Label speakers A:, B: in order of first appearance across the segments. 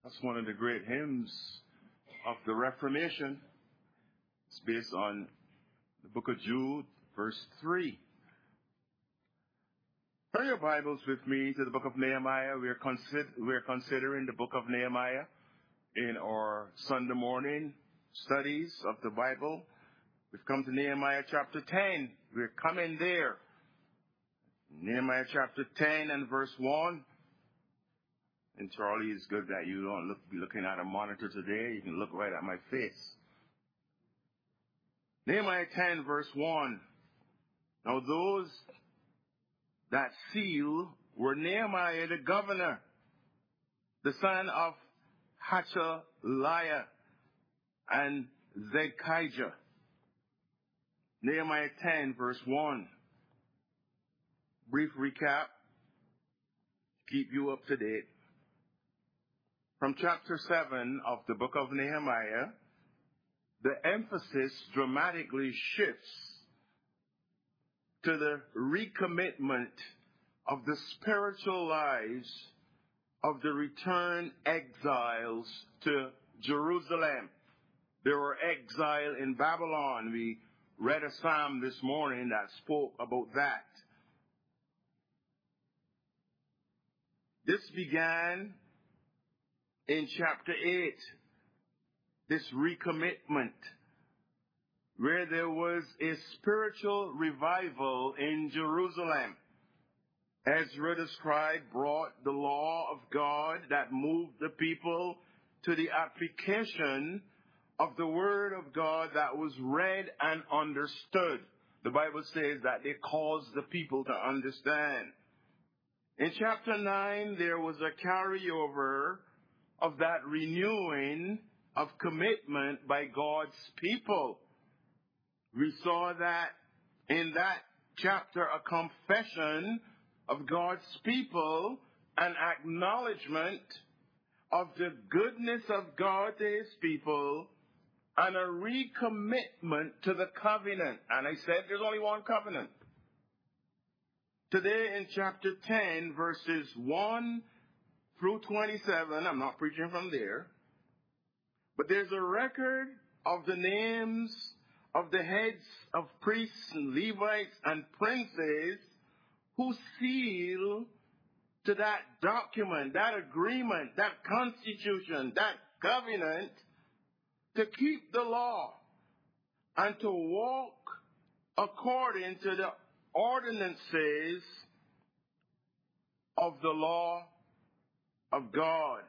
A: That's one of the great hymns of the Reformation. It's based on the book of Jude, verse 3. Turn your Bibles with me to the book of Nehemiah. We're considering the book of Nehemiah in our Sunday morning studies of the Bible. We've come to Nehemiah chapter 10. We're coming there. Nehemiah chapter 10 and verse 1. And Charlie, it's good that you don't be looking at a monitor today. You can look right at my face. Nehemiah 10 verse 1. Now those that seal were Nehemiah the governor, the son of Hachaliah and Zechariah. Nehemiah 10 verse 1. Brief recap. Keep you up to date. From chapter 7 of the book of Nehemiah, the emphasis dramatically shifts to the recommitment of the spiritual lives of the returned exiles to Jerusalem. They were exiled in Babylon. We read a psalm this morning that spoke about that. This began in chapter 8, this recommitment, where there was a spiritual revival in Jerusalem. Ezra the scribe brought the law of God that moved the people to the application of the word of God that was read and understood. The Bible says that they caused the people to understand. In chapter 9, there was a carryover of that renewing of commitment by God's people. We saw that in that chapter, a confession of God's people, an acknowledgement of the goodness of God to his people, and a recommitment to the covenant. And I said there's only one covenant. Today in chapter 10, verses 1 through 27, I'm not preaching from there, but there's a record of the names of the heads of priests and Levites and princes who seal to that document, that agreement, that constitution, that covenant to keep the law and to walk according to the ordinances of the law of God.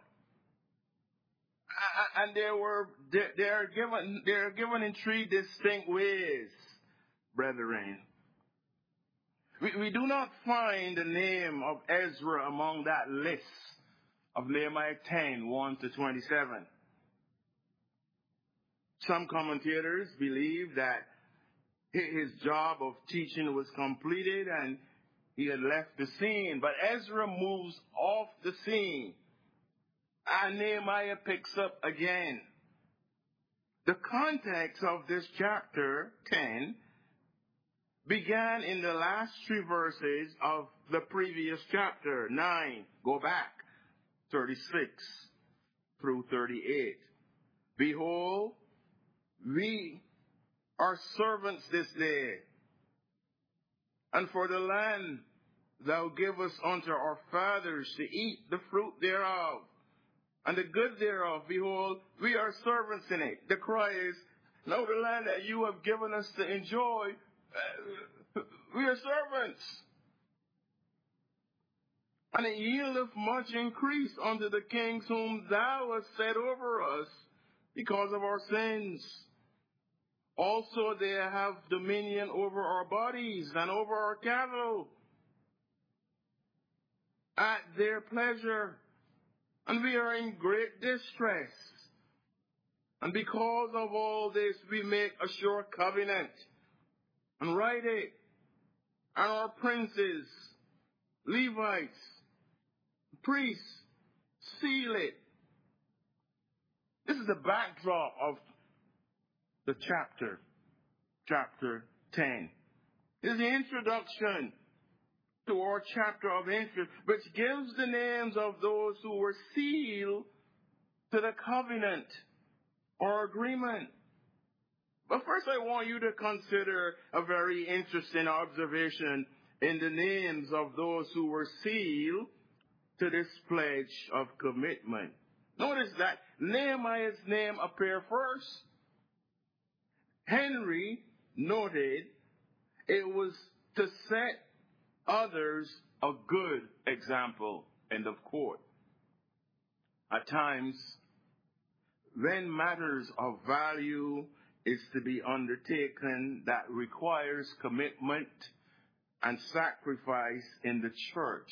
A: And they are given in three distinct ways, brethren. We do not find the name of Ezra among that list of Nehemiah 10, 1 to 27. Some commentators believe that his job of teaching was completed and he had left the scene. But Ezra moves off the scene. And Nehemiah picks up again. The context of this chapter 10 began in the last three verses of the previous chapter, 9. Go back, 36 through 38. Behold, we are servants this day, and for the land thou givest unto our fathers to eat the fruit thereof, and the good thereof, behold, we are servants in it. The cry is, no, the land that you have given us to enjoy, we are servants. And it yieldeth much increase unto the kings whom thou hast set over us because of our sins. Also they have dominion over our bodies and over our cattle at their pleasure. And we are in great distress. And because of all this, we make a sure covenant and write it. And our princes, Levites, priests, seal it. This is the backdrop of the chapter 10. This is the introduction to our chapter of interest, which gives the names of those who were sealed to the covenant or agreement. But first I want you to consider a very interesting observation in the names of those who were sealed to this pledge of commitment. Notice that Nehemiah's name appeared first. Henry noted it was to set others a good example, end of quote. At times, when matters of value is to be undertaken that requires commitment and sacrifice in the church,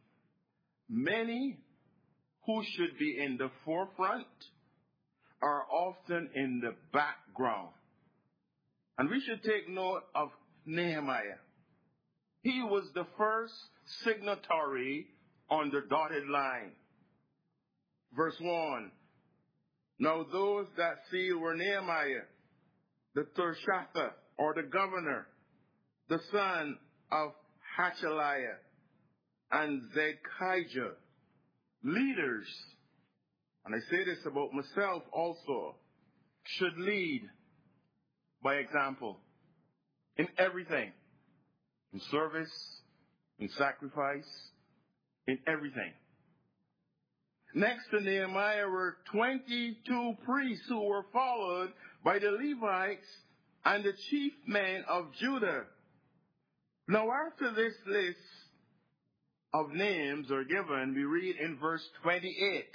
A: many who should be in the forefront are often in the background. And we should take note of Nehemiah. He was the first signatory on the dotted line. Verse 1. Now those that sealed were Nehemiah, the Tirshatha, or the governor, the son of Hachaliah, and Zechariah, leaders, and I say this about myself also, should lead by example in everything, in service, in sacrifice, in everything. Next to Nehemiah were 22 priests who were followed by the Levites and the chief men of Judah. Now after this list of names are given, we read in verse 28,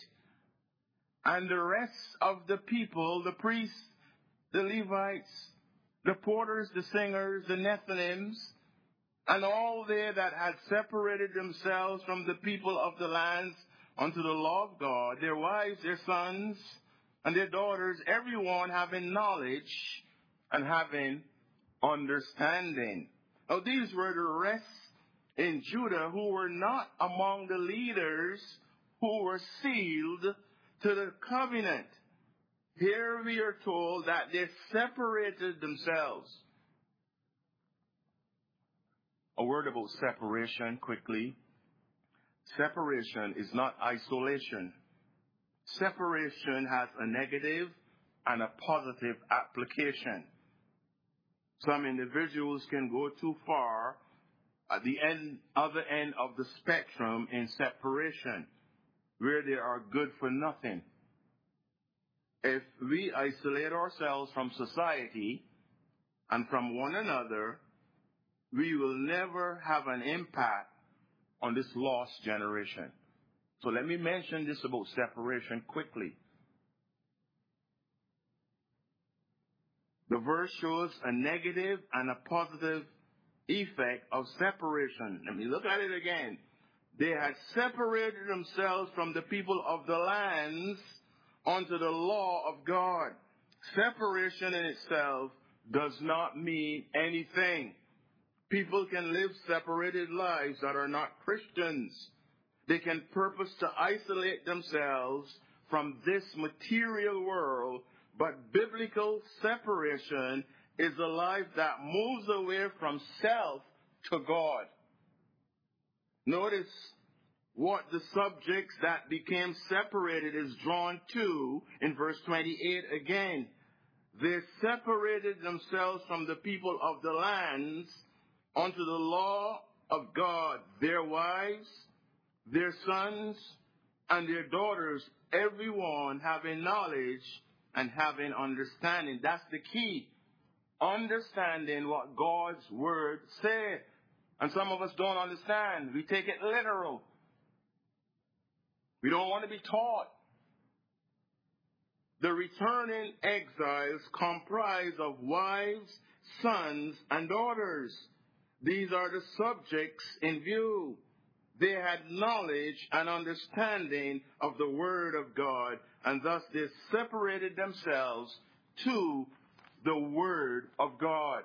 A: and the rest of the people, the priests, the Levites, the porters, the singers, the Nethinims, and all they that had separated themselves from the people of the lands unto the law of God, their wives, their sons, and their daughters, everyone having knowledge and having understanding. Now these were the rest in Judah who were not among the leaders who were sealed to the covenant. Here we are told that they separated themselves. A word about separation quickly. Separation is not isolation. Separation has a negative and a positive application. Some individuals can go too far at the other end of the spectrum in separation, where they are good for nothing. If we isolate ourselves from society and from one another, we will never have an impact on this lost generation. So let me mention this about separation quickly. The verse shows a negative and a positive effect of separation. Let me look at it again. They had separated themselves from the people of the lands unto the law of God. Separation in itself does not mean anything. People can live separated lives that are not Christians. They can purpose to isolate themselves from this material world, but biblical separation is a life that moves away from self to God. Notice what the subjects that became separated is drawn to in verse 28 again. They separated themselves from the people of the lands unto the law of God, their wives, their sons, and their daughters, everyone having knowledge and having understanding. That's the key. Understanding what God's word said. And some of us don't understand. We take it literal. We don't want to be taught. The returning exiles comprise of wives, sons, and daughters. These are the subjects in view. They had knowledge and understanding of the Word of God, and thus they separated themselves to the Word of God.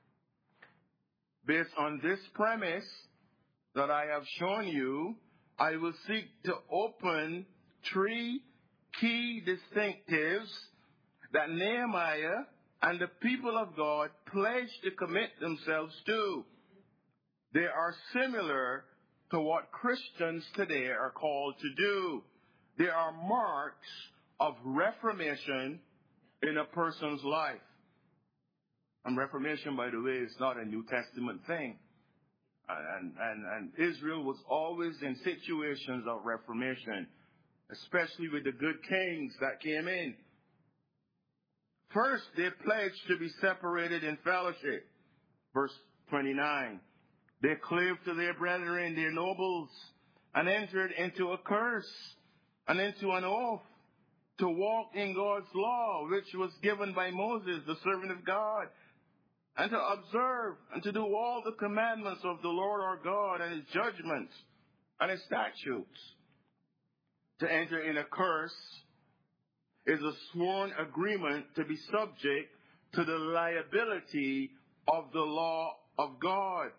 A: Based on this premise that I have shown you, I will seek to open 3 key distinctives that Nehemiah and the people of God pledged to commit themselves to. They are similar to what Christians today are called to do. They are marks of reformation in a person's life. And reformation, by the way, is not a New Testament thing. And Israel was always in situations of reformation, especially with the good kings that came in. First, they pledged to be separated in fellowship. Verse 29. They clave to their brethren, their nobles, and entered into a curse and into an oath to walk in God's law, which was given by Moses, the servant of God, and to observe and to do all the commandments of the Lord our God and his judgments and his statutes. To enter in a curse is a sworn agreement to be subject to the liability of the law of God.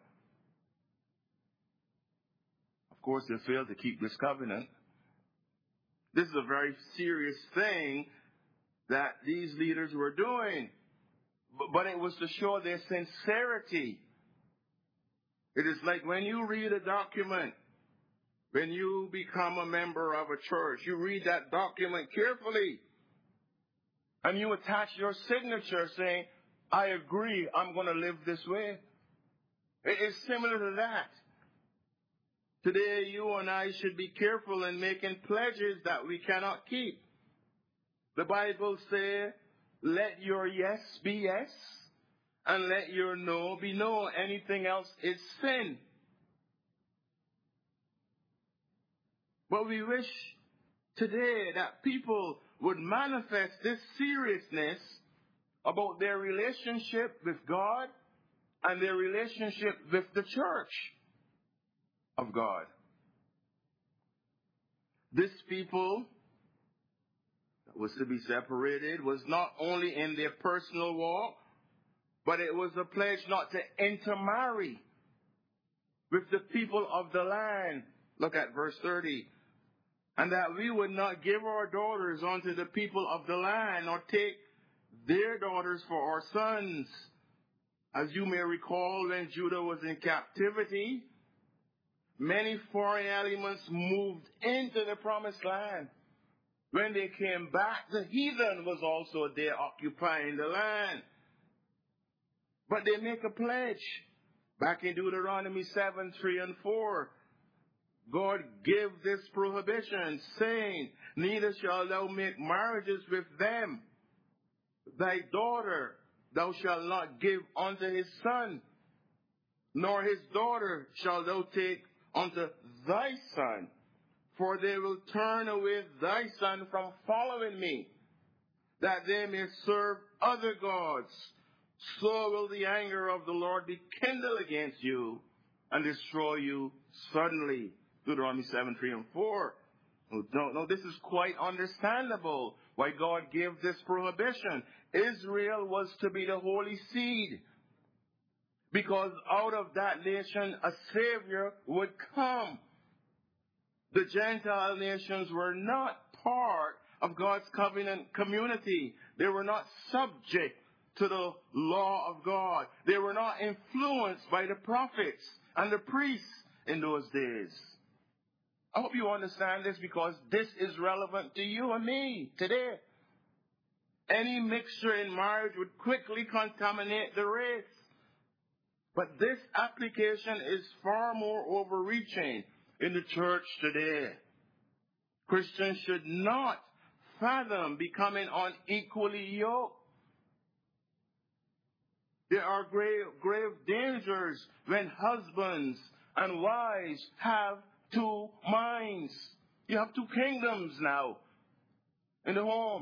A: Of course, they failed to keep this covenant. This is a very serious thing that these leaders were doing. But it was to show their sincerity. It is like when you read a document, when you become a member of a church, you read that document carefully. And you attach your signature saying, I agree, I'm going to live this way. It is similar to that. Today, you and I should be careful in making pledges that we cannot keep. The Bible says, let your yes be yes, and let your no be no. Anything else is sin. But we wish today that people would manifest this seriousness about their relationship with God and their relationship with the church of God. This people that was to be separated was not only in their personal walk, but it was a pledge not to intermarry with the people of the land. Look at verse 30. And that we would not give our daughters unto the people of the land, nor take their daughters for our sons. As you may recall, when Judah was in captivity, many foreign elements moved into the promised land. When they came back, the heathen was also there occupying the land. But they make a pledge. Back in Deuteronomy 7, 3 and 4, God gave this prohibition, saying, neither shalt thou make marriages with them. Thy daughter thou shalt not give unto his son, nor his daughter shalt thou take unto thy son, for they will turn away thy son from following me, that they may serve other gods. So will the anger of the Lord be kindled against you, and destroy you suddenly. Deuteronomy 7, 3 and 4. No, this is quite understandable why God gave this prohibition. Israel was to be the holy seed, because out of that nation a Savior would come. The Gentile nations were not part of God's covenant community. They were not subject to the law of God. They were not influenced by the prophets and the priests in those days. I hope you understand this, because this is relevant to you and me today. Any mixture in marriage would quickly contaminate the race. But this application is far more overreaching in the church today. Christians should not fathom becoming unequally yoked. There are grave dangers when husbands and wives have two minds. You have two kingdoms now in the home.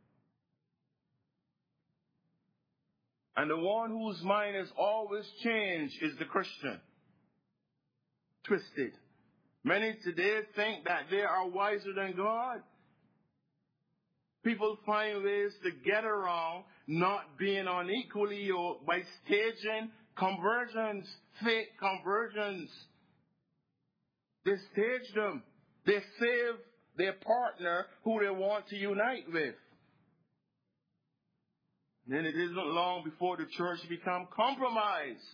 A: And the one whose mind is always changed is the Christian. Twisted. Many today think that they are wiser than God. People find ways to get around not being unequally yoked by staging conversions, fake conversions. They stage them. They save their partner who they want to unite with. Then it isn't long before the church becomes compromised.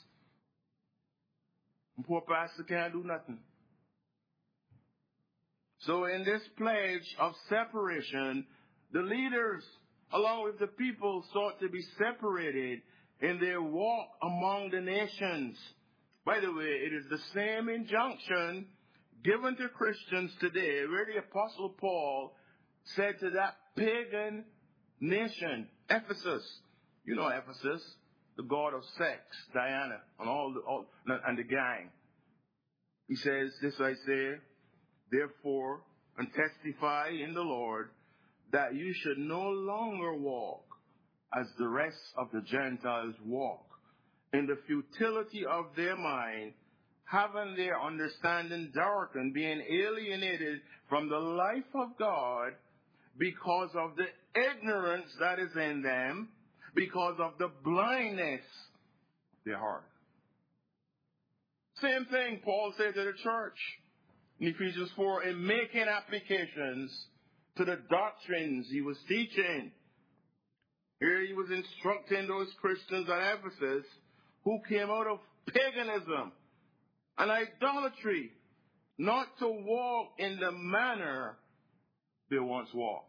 A: And poor pastor can't do nothing. So in this pledge of separation, The leaders, along with the people, sought to be separated in their walk among the nations. By the way, it is the same injunction given to Christians today, where the Apostle Paul said to that pagan nation, Ephesus. You know Ephesus, the god of sex, Diana, and the gang. He says, "This I say, therefore, and testify in the Lord, that you should no longer walk as the rest of the Gentiles walk, in the futility of their mind, having their understanding darkened, being alienated from the life of God because of the ignorance that is in them, because of the blindness of their heart." Same thing Paul said to the church in Ephesians 4, in making applications to the doctrines he was teaching. Here he was instructing those Christians at Ephesus who came out of paganism and idolatry not to walk in the manner they once walked.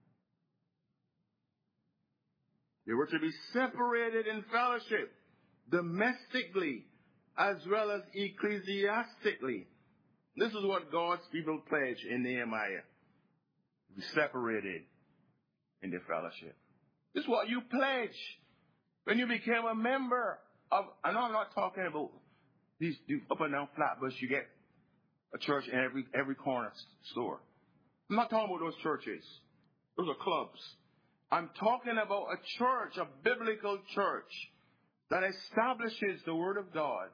A: They were to be separated in fellowship, domestically as well as ecclesiastically. This is what God's people pledge in Nehemiah. Be separated in their fellowship. This is what you pledge when you became a member of, and I'm not talking about these up and down Flatbush, you get a church in every corner store. I'm not talking about those churches. Those are clubs. I'm talking about a church, a biblical church that establishes the Word of God.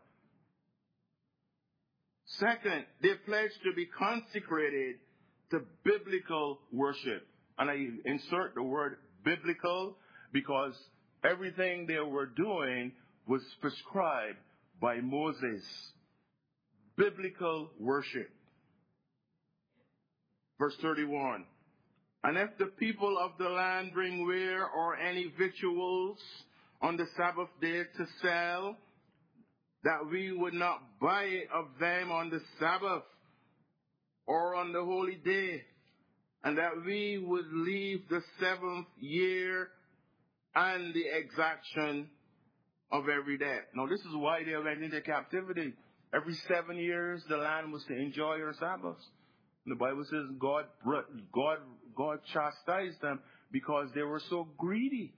A: Second, they pledge to be consecrated to biblical worship. And I insert the word biblical because everything they were doing was prescribed by Moses. Biblical worship. Verse 31. And if the people of the land bring ware or any victuals on the Sabbath day to sell, that we would not buy it of them on the Sabbath or on the holy day, and that we would leave the 7th year and the exaction of every day. Now, this is why they went into captivity. Every 7 years, the land was to enjoy their Sabbaths. And the Bible says God chastised them because they were so greedy.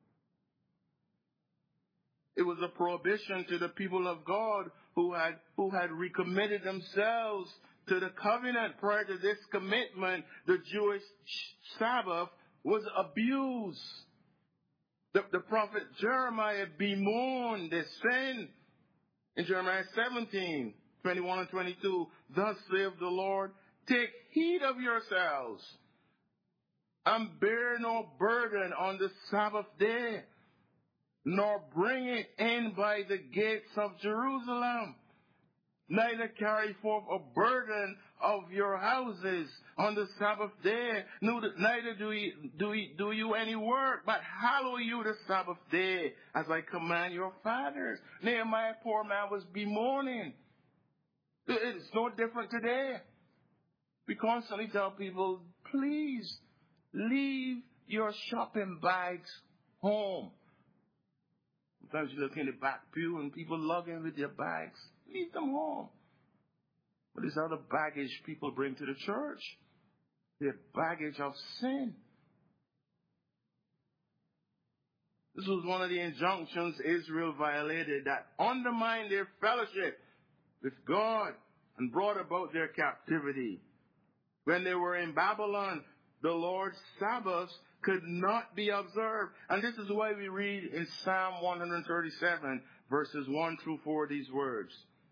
A: It was a prohibition to the people of God who had recommitted themselves to the covenant. Prior to this commitment, the Jewish Sabbath was abused. The prophet Jeremiah bemoaned this sin in Jeremiah 17, 21 and 22. Thus saith the Lord, take heed of yourselves and bear no burden on the Sabbath day, nor bring it in by the gates of Jerusalem. Neither carry forth a burden of your houses on the Sabbath day, neither do you any work, but hallow you the Sabbath day, as I command your fathers. Nehemiah, poor man, was bemoaning. It's no different today. We constantly tell people, please leave your shopping bags home. Sometimes you look in the back pew and people lugging with their bags. Leave them home. But there's other baggage people bring to the church. Their baggage of sin. This was one of the injunctions Israel violated that undermined their fellowship with God and brought about their captivity. When they were in Babylon, the Lord's Sabbaths could not be observed. And this is why we read in Psalm 137, verses 1 through 4, these words.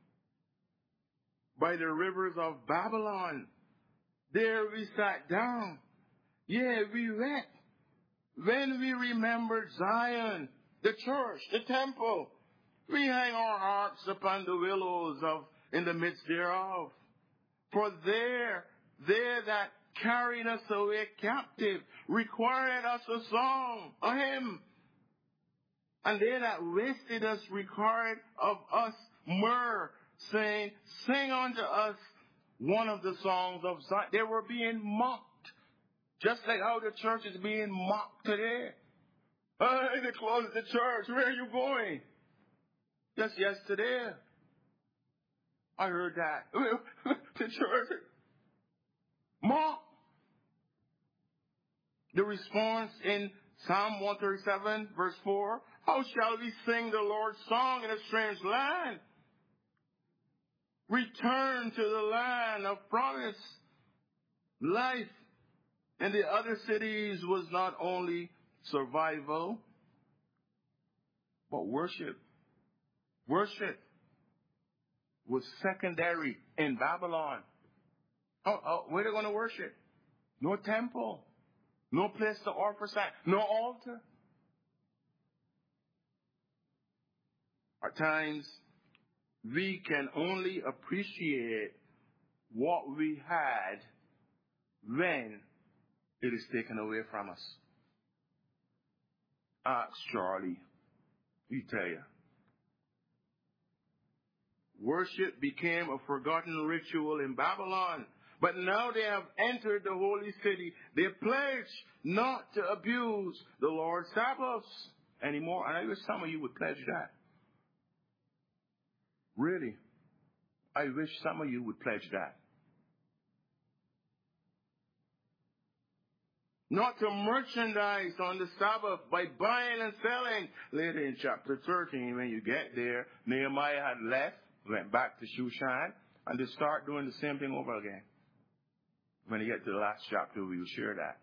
A: By the rivers of Babylon, there we sat down. Yea, we wept. When we remembered Zion, the church, the temple, we hang our harps upon the willows in the midst thereof. For there that carried us away captive required us a song, a hymn. And they that wasted us required of us myrrh, saying, sing unto us one of the songs of Zion. They were being mocked. Just like how the church is being mocked today. Hey, they closed the church. Where are you going? Just yesterday, I heard that. The church mocked. The response in Psalm 137, verse 4, how shall we sing the Lord's song in a strange land? Return to the land of promise. Life in the other cities was not only survival, but worship. Worship was secondary in Babylon. Where are they going to worship? No temple. No place to offer sacrifice. No altar. At times, we can only appreciate what we had when it is taken away from us. Ask Charlie. He tell you. Worship became a forgotten ritual in Babylon. But now they have entered the holy city. They pledge not to abuse the Lord's Sabbaths anymore. And I wish some of you would pledge that. Really. I wish some of you would pledge that. Not to merchandise on the Sabbath by buying and selling. Later in chapter 13, when you get there, Nehemiah had left, went back to Shushan, and they start doing the same thing over again. When you get to the last chapter, we will share that.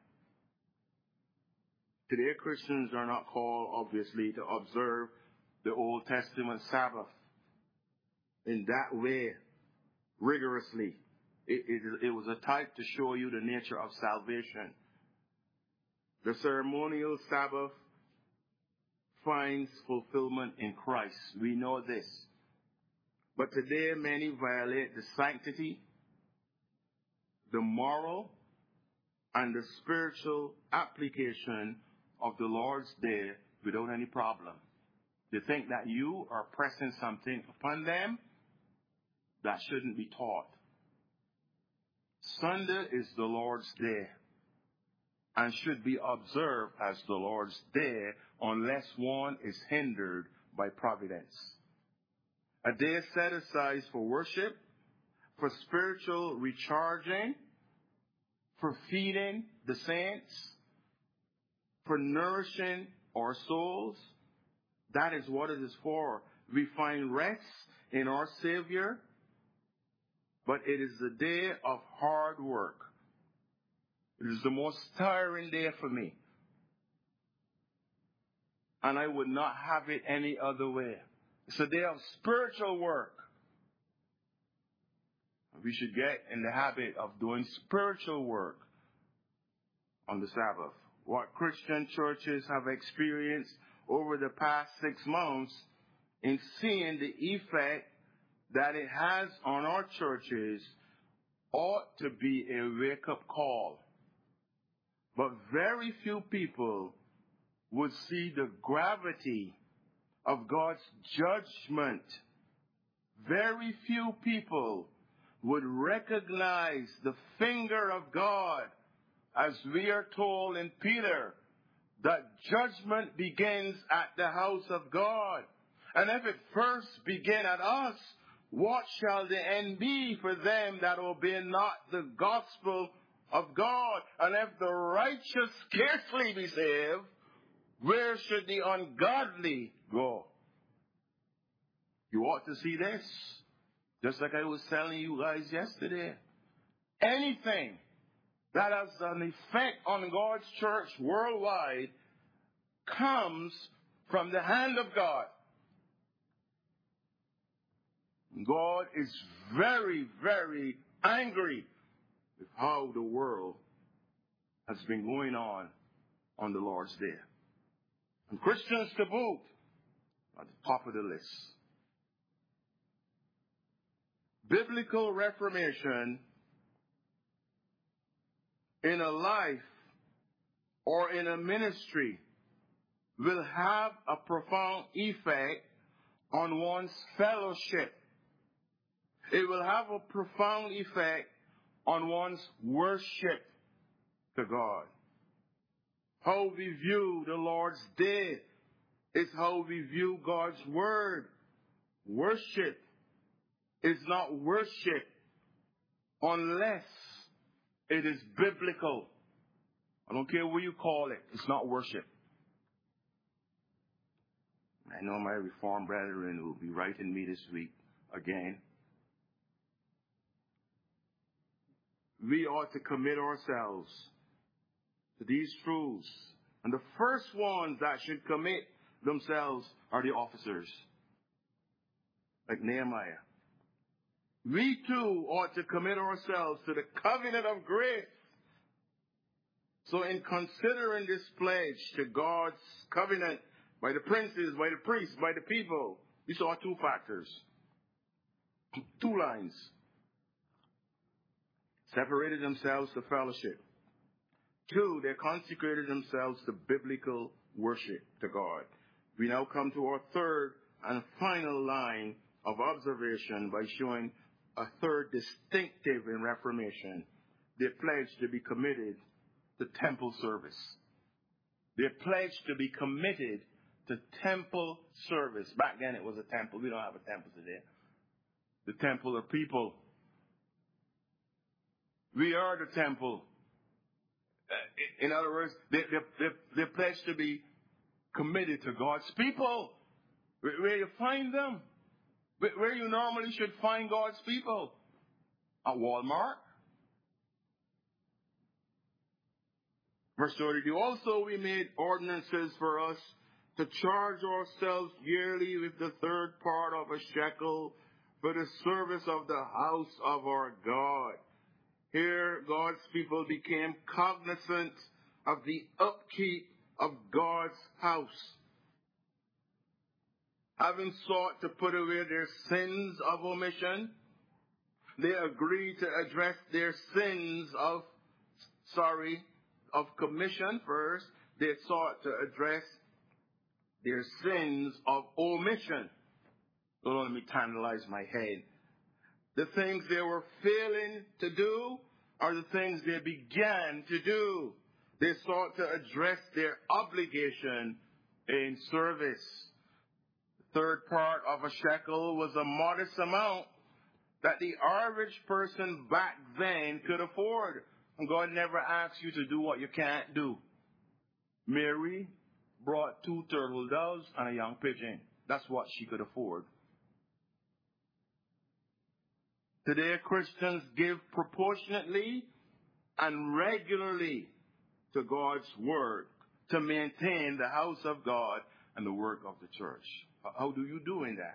A: Today, Christians are not called, obviously, to observe the Old Testament Sabbath in that way, rigorously. It was a type to show you the nature of salvation. The ceremonial Sabbath finds fulfillment in Christ. We know this. But today, many violate the sanctity, the moral, and the spiritual application of the Lord's Day without any problem. They think that you are pressing something upon them that shouldn't be taught. Sunday is the Lord's Day and should be observed as the Lord's Day unless one is hindered by providence. A day set aside for worship, for spiritual recharging, for feeding the saints, for nourishing our souls. That is what it is for. We find rest in our Savior, but it is a day of hard work. It is the most tiring day for me. And I would not have it any other way. It's a day of spiritual work. We should get in the habit of doing spiritual work on the Sabbath. What Christian churches have experienced over the past 6 months in seeing the effect that it has on our churches ought to be a wake-up call. But very few people would see the gravity of God's judgment. Very few people would recognize the finger of God, as we are told in Peter, that judgment begins at the house of God. And if it first begin at us, what shall the end be for them that obey not the gospel of God? And if the righteous scarcely be saved, where should the ungodly go? You ought to see this. Just like I was telling you guys yesterday. Anything that has an effect on God's church worldwide comes from the hand of God. God is very, very angry with how the world has been going on the Lord's Day. And Christians to boot are at the top of the list. Biblical reformation in a life or in a ministry will have a profound effect on one's fellowship. It will have a profound effect on one's worship. to God. How we view the Lord's Day is how we view God's Word. Worship is not worship unless it is biblical. I don't care what you call it. It's not worship. I know my Reformed brethren will be writing me this week again. We ought to commit ourselves to these truths. And the first ones that should commit themselves are the officers, like Nehemiah. We too ought to commit ourselves to the covenant of grace. So in considering this pledge to God's covenant by the princes, by the priests, by the people, we saw two factors, two lines. Separated themselves to fellowship. Two, they consecrated themselves to biblical worship to God. We now come to our third and final line of observation by showing a third distinctive in Reformation. They pledged to be committed to temple service. They pledged to be committed to temple service. Back then it was a temple. We don't have a temple today. The temple of people. We are the temple. In other words, they pledged to be committed to God's people. Where you find them? Where you normally should find God's people? At Walmart. Verse 32. Also we made ordinances for us to charge ourselves yearly with the third part of a shekel for the service of the house of our God. Here, God's people became cognizant of the upkeep of God's house. Having sought to put away their sins of omission, they agreed to address their sins of commission first. They sought to address their sins of omission. Don't let me tantalize my head. The things they were failing to do are the things they began to do. They sought to address their obligation in service. The third part of a shekel was a modest amount that the average person back then could afford. And God never asks you to do what you can't do. Mary brought 2 turtle doves and a young pigeon. That's what she could afford. Today, Christians give proportionately and regularly to God's work to maintain the house of God and the work of the church. How do you do in that?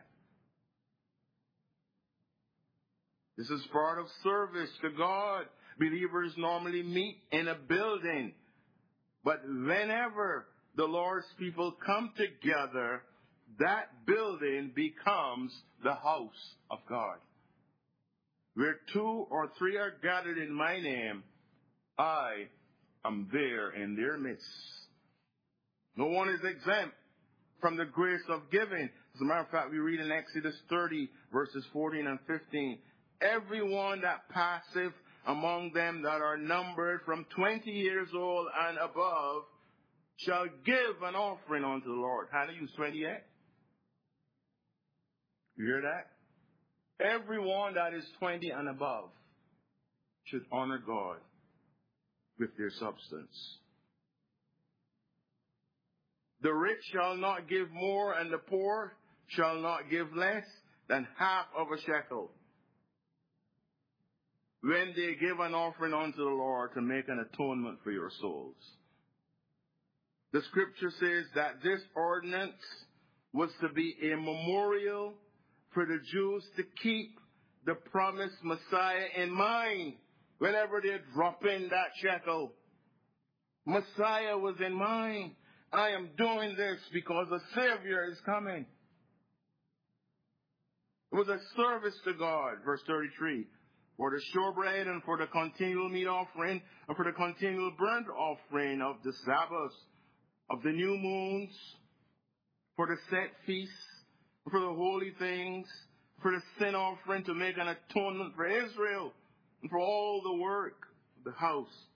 A: This is part of service to God. Believers normally meet in a building. But whenever the Lord's people come together, that building becomes the house of God. Where 2 or 3 are gathered in my name, I am there in their midst. No one is exempt from the grace of giving. As a matter of fact, we read in Exodus 30, verses 14 and 15. Everyone that passeth among them that are numbered from 20 years old and above shall give an offering unto the Lord. Hannah, you 20 yet? You hear that? Everyone that is 20 and above should honor God with their substance. The rich shall not give more, and the poor shall not give less than half of a shekel when they give an offering unto the Lord to make an atonement for your souls. The scripture says that this ordinance was to be a memorial for the Jews to keep the promised Messiah in mind whenever they drop in that shekel. Messiah was in mind. I am doing this because the Savior is coming. It was a service to God, verse 33. For the showbread and for the continual meat offering and for the continual burnt offering of the Sabbaths, of the new moons, for the set feasts, for the holy things, for the sin offering to make an atonement for Israel, and for all the work of the house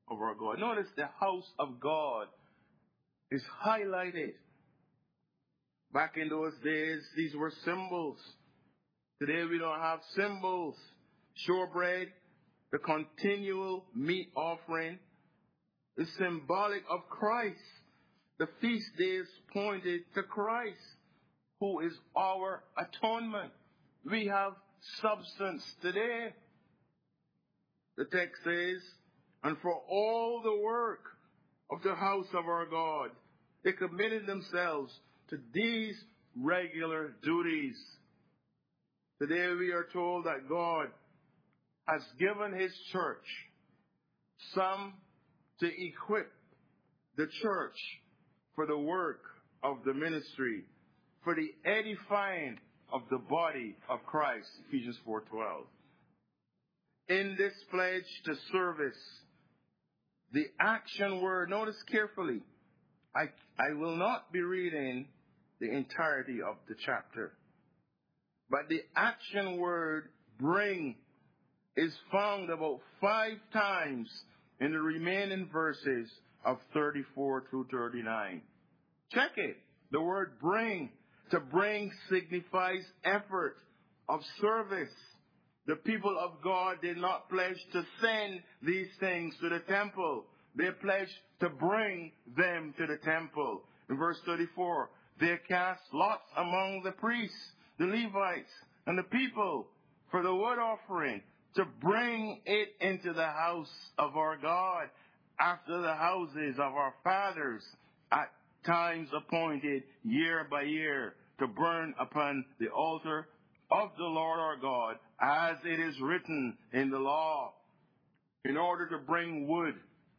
A: of our God. Notice the house of God is highlighted. Back in those days, these were symbols. Today we don't have symbols. Showbread, the continual meat offering, is symbolic of Christ. The feast days pointed to Christ, who is our atonement. We have substance today. The text says, and for all the work of the house of our God, they committed themselves to these regular duties. Today we are told that God has given his church some to equip the church for the work of the ministry, for the edifying of the body of Christ, Ephesians 4:12. In this pledge to service, the action word, notice carefully, I will not be reading the entirety of the chapter, but the action word bring is found about 5 times in the remaining verses of 34 through 39. Check it. The word bring, to bring signifies effort of service. The people of God did not pledge to send these things to the temple. They pledged to bring them to the temple. In verse 34, they cast lots among the priests, the Levites, and the people for the wood offering to bring it into the house of our God after the houses of our fathers at times appointed year by year to burn upon the altar of the Lord our God, as it is written in the law. In order to bring wood,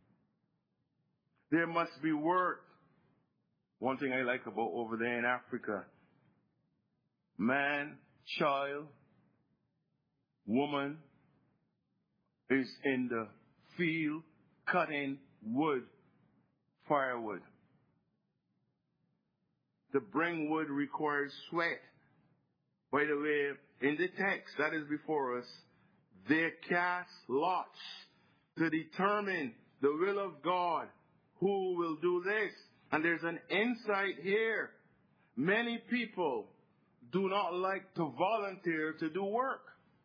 A: there must be work. One thing I like about over there in Africa, man, child, woman is in the field cutting wood, firewood. To bring wood requires sweat. By the way, in the text that is before us, they cast lots to determine the will of God. Who will do this? And there's an insight here. Many people do not like to volunteer to do work.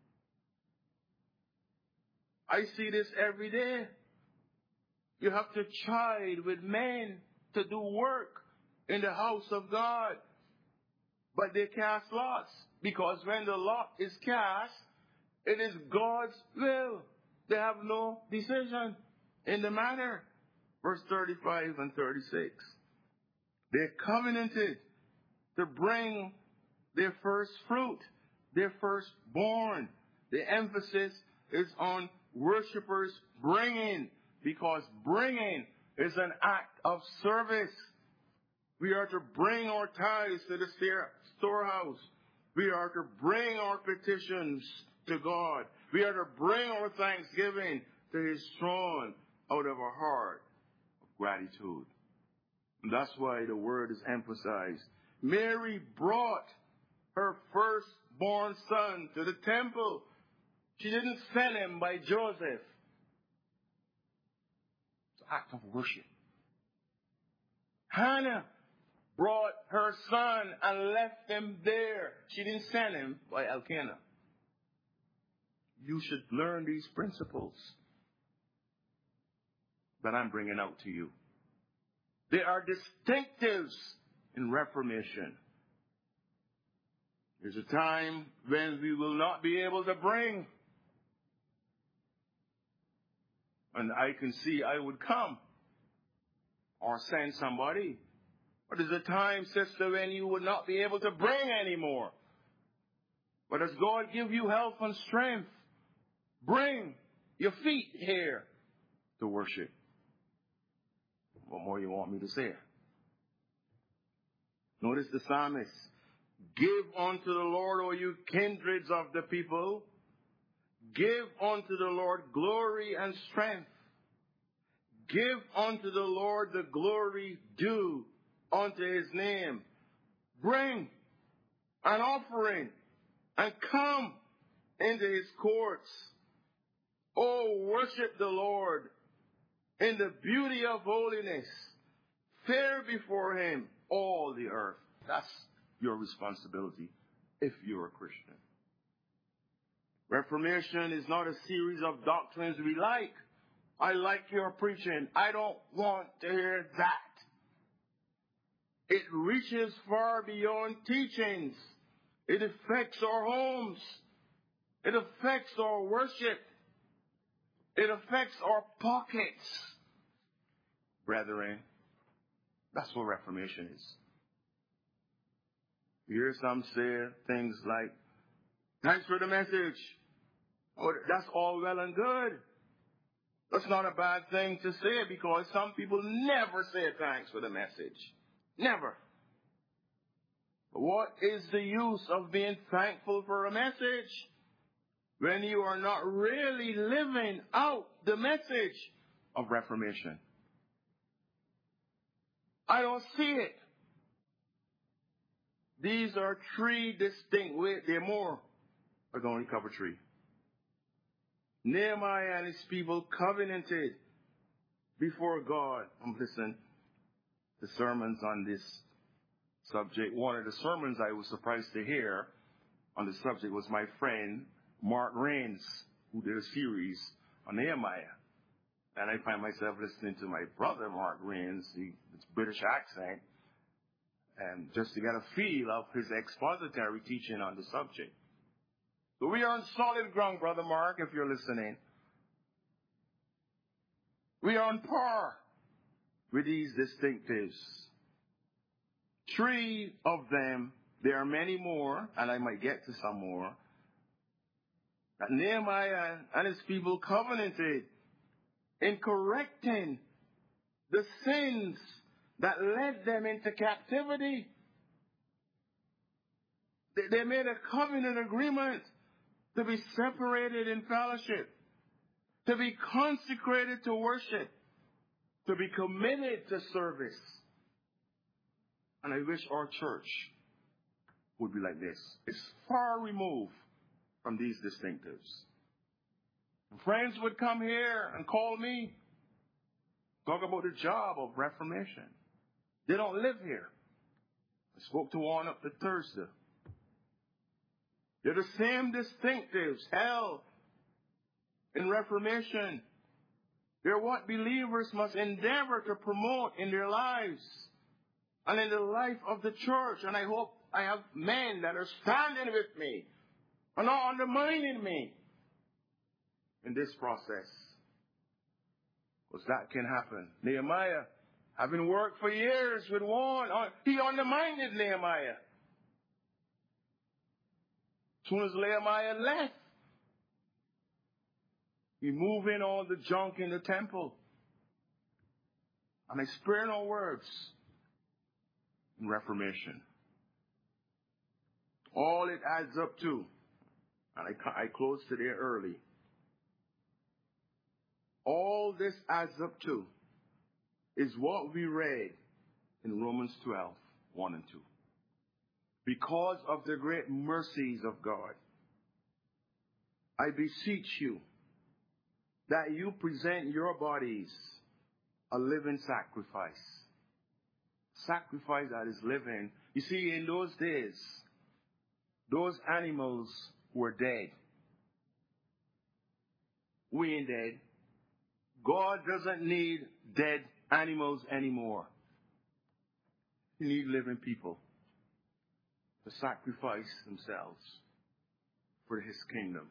A: I see this every day. You have to chide with men to do work in the house of God. But they cast lots, because when the lot is cast, it is God's will. They have no decision in the matter. Verse 35 and 36. They covenanted to bring their first fruit, their firstborn. The emphasis is on worshipers bringing, because bringing is an act of service. We are to bring our tithes to the storehouse. We are to bring our petitions to God. We are to bring our thanksgiving to his throne out of our heart of gratitude. And that's why the word is emphasized. Mary brought her firstborn son to the temple. She didn't send him by Joseph. It's an act of worship. Hannah brought her son and left him there. She didn't send him by Elkanah. You should learn these principles that I'm bringing out to you. They are distinctives in Reformation. There's a time when we will not be able to bring. And I can see I would come or send somebody. But there's a time, sister, when you would not be able to bring anymore. But as God give you health and strength, bring your feet here to worship. What more you want me to say? Notice the psalmist. Give unto the Lord, O you kindreds of the people. Give unto the Lord glory and strength. Give unto the Lord the glory due unto his name. Bring an offering and come into his courts. Oh, worship the Lord in the beauty of holiness, fair before him all the earth. That's your responsibility if you're a Christian. Reformation is not a series of doctrines we like. I like your preaching. I don't want to hear that. It reaches far beyond teachings. It affects our homes. It affects our worship. It affects our pockets. Brethren, that's what Reformation is. You hear some say things like, thanks for the message. Oh, that's all well and good. That's not a bad thing to say because some people never say thanks for the message. Never. What is the use of being thankful for a message when you are not really living out the message of Reformation? I don't see it. These are three distinct ways. There are more. We're going to cover three. Nehemiah and his people covenanted before God. I'm listening to sermons on this subject. One of the sermons I was surprised to hear on the subject was my friend Mark Rains, who did a series on Nehemiah. And I find myself listening to my brother Mark Rains, his British accent, and just to get a feel of his expository teaching on the subject. So we are on solid ground, Brother Mark, if you're listening. We are on par with these distinctives. Three of them, there are many more, and I might get to some more, that Nehemiah and his people covenanted in correcting the sins that led them into captivity. They made a covenant agreement to be separated in fellowship, to be consecrated to worship, to be committed to service. And I wish our church would be like this. It's far removed from these distinctives. Friends would come here and call me, talk about the job of Reformation. They don't live here. I spoke to one up to Thursday. They're the same distinctives held in Reformation. They're what believers must endeavor to promote in their lives and in the life of the church. And I hope I have men that are standing with me and not undermining me in this process. Because that can happen. Nehemiah, having worked for years with one, he undermined Nehemiah. As soon as Nehemiah left, he moved in all the junk in the temple. And I spare no words in Reformation. All it adds up to, and I close today early, all this adds up to is what we read in Romans 12, 1 and 2. Because of the great mercies of God, I beseech you that you present your bodies a living sacrifice. Sacrifice that is living. You see, in those days, those animals were dead. We ain't dead. God doesn't need dead animals anymore. He needs living people to sacrifice themselves for his kingdom.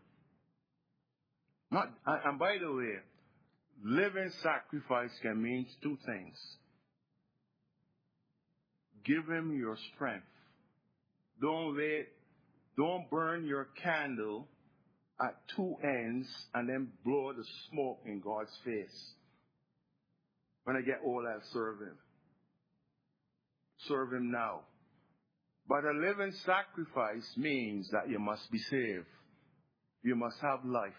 A: And by the way, living sacrifice can mean two things. Give him your strength. Don't burn your candle at two ends and then blow the smoke in God's face. When I get old, I'll serve him. Serve him now. But a living sacrifice means that you must be saved. You must have life.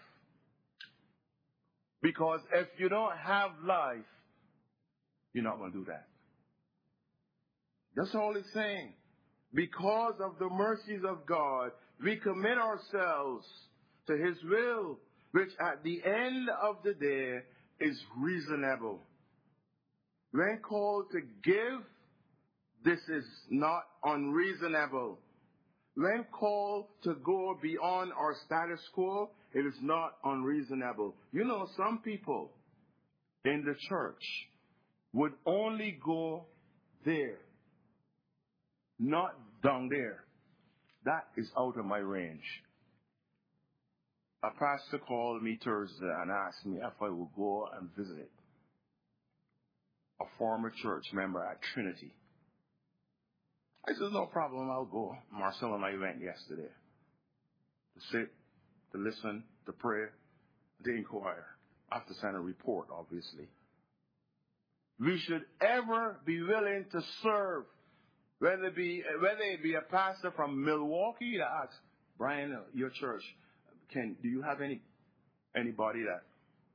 A: Because if you don't have life, you're not going to do that. That's all it's saying. Because of the mercies of God, we commit ourselves to his will, which at the end of the day is reasonable. When called to give, this is not unreasonable. When called to go beyond our status quo, it is not unreasonable. You know, some people in the church would only go there, not down there. That is out of my range. A pastor called me Thursday and asked me if I would go and visit a former church member at Trinity. I said, no problem, I'll go. Marcel and I went yesterday to sit, to listen, to pray, to inquire. I have to send a report, obviously. We should ever be willing to serve, whether it be a pastor from Milwaukee that asks, Brian, your church, do you have anybody that?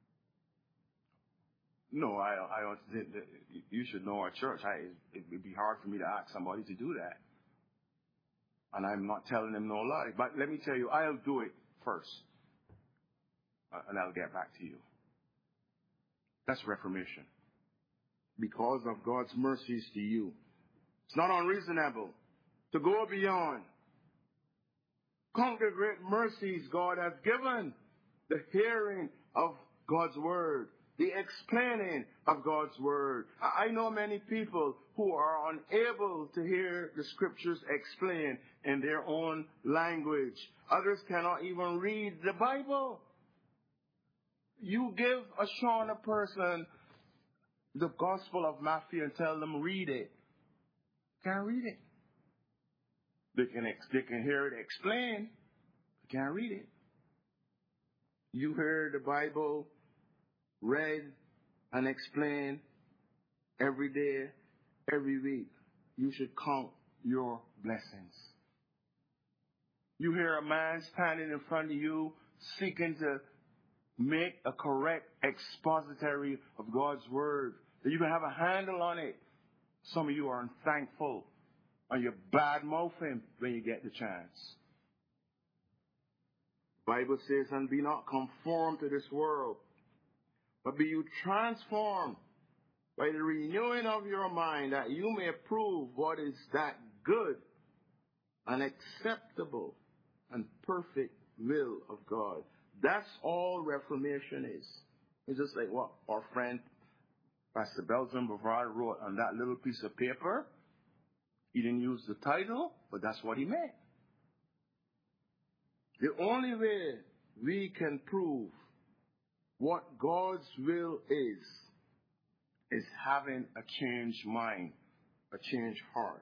A: No, I don't. You should know our church. It would be hard for me to ask somebody to do that. And I'm not telling them no lie. But let me tell you, I'll do it first. And I'll get back to you. That's reformation. Because of God's mercies to you. It's not unreasonable to go beyond. Conquer great mercies God has given. The hearing of God's word. The explaining of God's word. I know many people who are unable to hear the scriptures explained in their own language. Others cannot even read the Bible. You give a Shauna person the Gospel of Matthew and tell them read it. Can't read it. They can hear it explained. They can't read it. You hear the Bible read and explained every day, every week. You should count your blessings. You hear a man standing in front of you seeking to make a correct expository of God's word, that you can have a handle on it. Some of you are unthankful and you bad-mouth him when you get the chance. The Bible says, and be not conformed to this world, but be you transformed by the renewing of your mind, that you may prove what is that good and acceptable and perfect will of God. That's all Reformation is. It's just like what our friend Pastor Belgian Bavard wrote on that little piece of paper. He didn't use the title, but that's what he meant. The only way we can prove what God's will is having a changed mind, a changed heart.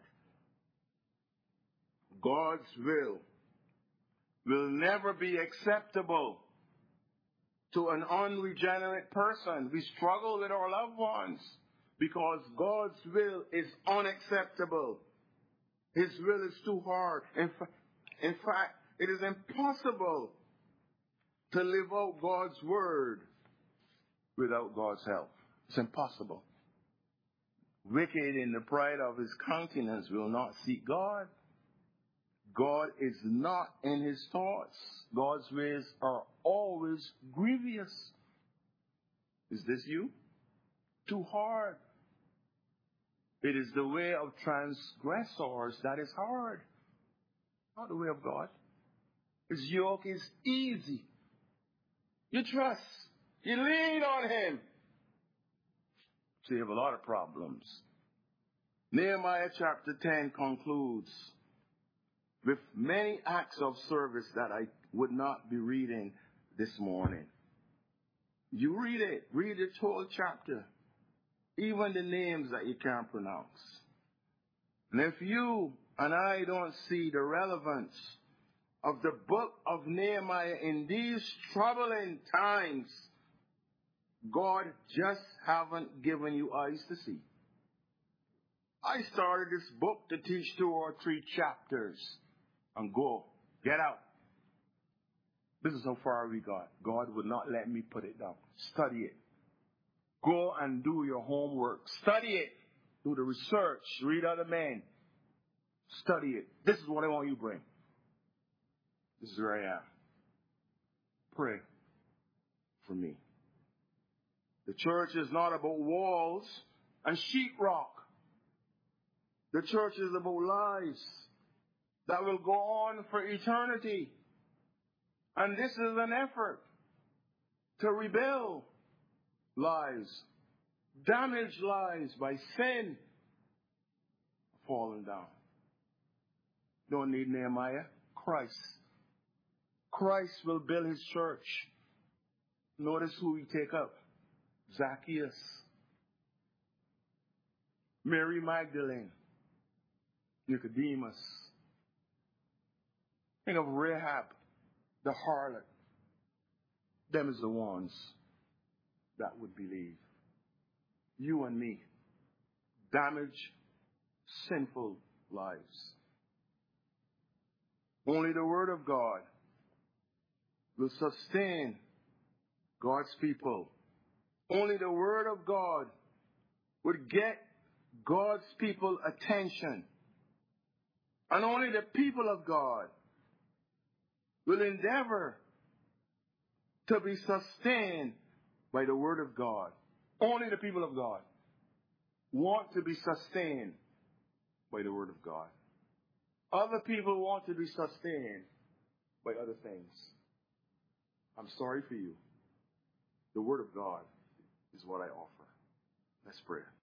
A: God's will never be acceptable to an unregenerate person. We struggle with our loved ones because God's will is unacceptable. His will is too hard. In fact, it is impossible to live out God's word without God's help. It's impossible. Wicked in the pride of his countenance will not seek God. God is not in his thoughts. God's ways are always grievous. Is this you? Too hard. It is the way of transgressors that is hard. Not the way of God. His yoke is easy. You trust. You lean on him. So you have a lot of problems. Nehemiah chapter 10 concludes with many acts of service that I would not be reading this morning. You read it. Read the whole chapter. Even the names that you can't pronounce. And if you and I don't see the relevance of the book of Nehemiah in these troubling times, God just haven't given you eyes to see. I started this book to teach 2 or 3 chapters and go. Get out. This is how far we got. God would not let me put it down. Study it. Go and do your homework. Study it. Do the research. Read other men. Study it. This is what I want you to bring. This is where I am. Pray for me. The church is not about walls and sheetrock. The church is about lives that will go on for eternity. And this is an effort to rebuild lives, damaged lives by sin, falling down. Don't need Nehemiah. Christ. Christ will build his church. Notice who we take up. Zacchaeus. Mary Magdalene. Nicodemus. Think of Rahab, the harlot. Them is the ones that would believe. You and me. Damaged, sinful lives. Only the Word of God will sustain God's people. Only the Word of God would get God's people attention. And only the people of God will endeavor to be sustained by the Word of God. Only the people of God want to be sustained by the Word of God. Other people want to be sustained by other things. I'm sorry for you. The Word of God is what I offer. Let's pray.